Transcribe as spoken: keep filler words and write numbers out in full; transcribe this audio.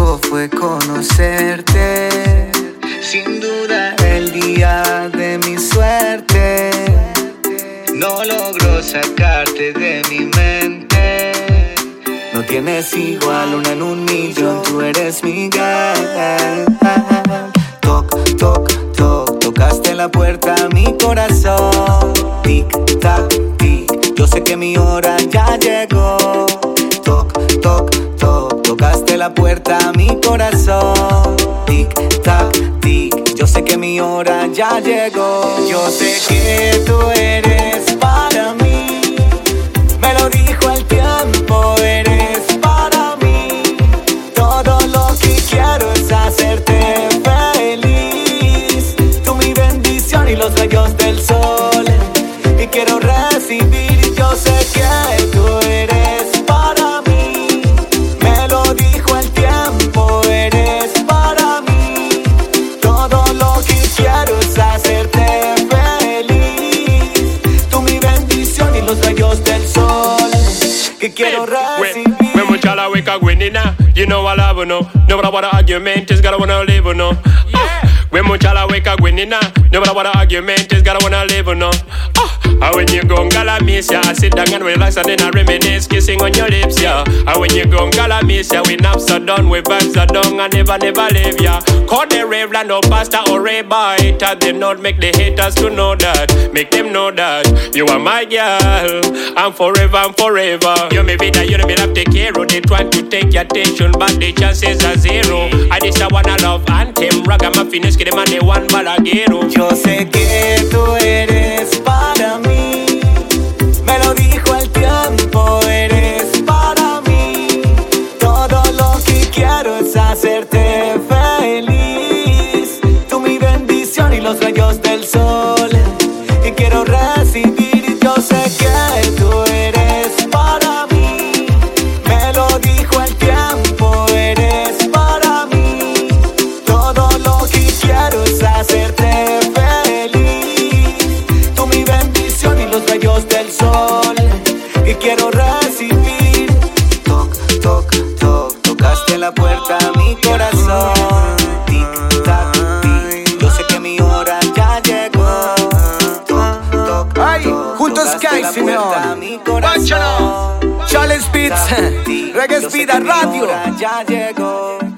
rico fue conocerte. Sin duda el día de mi suerte. No logro sacarte de mi mente. No tienes igual, una en un millón. Tú eres mi girl. Toc, toc, toc. Tocaste la puerta a mi corazón. Tic, tac, tic. Yo sé que mi hora ya llegó. Toc, toc, toc. Tocaste la puerta a mi corazón. Tic, tac, tic. Yo sé que mi hora ya llegó. Yo sé que tú eres para mí. Me lo dijo el tiempo, eres para mí. Todo lo que quiero es hacerte feliz. Tú mi bendición y los rayos del sol. Y quiero recibir, yo sé que tú eres para mí. Me lo dijo el tiempo, eres para mí. Todo lo que quiero es hacerte feliz. Tú mi bendición y los rayos del sol. Que quiero recibir. When we chala wake up winning now, you know I love no. No matter what the argument is, gotta wanna live no. Yeah. When we chala wake up winning now, no matter what the argument is, gotta wanna live no. And when you go Galamisia, I sit down and relax and then I reminisce, kissing on your lips, yeah. And when you go Galamisia, we naps are done, we vibes are done, and never, never leave, yeah. Call the Raveland or Pastor or Ray Biter, they not make the haters to know that, make them know that you are my girl, and forever and forever. You may be that you don't be have to take care of, they trying to take your attention, but the chances are zero. I just wanna love anthem, ragamuffin, que de man de one balaguero. Yo sé que tú eres para mí. Me lo dijo el tiempo, eres para mí. Todo lo que quiero es hacerte feliz. Tú mi bendición y los rayos del sol. Y quiero recibir, yo sé que tú eres para mí. Me lo dijo el tiempo, eres para mí. Todo lo que quiero es hacerte feliz. Tú mi bendición y los rayos del sol. Y quiero recibir. Toc, toc, toc. Tocaste la puerta a mi corazón. Tic, tac, tic. Yo sé que mi hora ya llegó. Toc, toc, Ay, toc. junto a Sky Simeon. Charles Beats, Reggae Speed Radio. Ya llegó.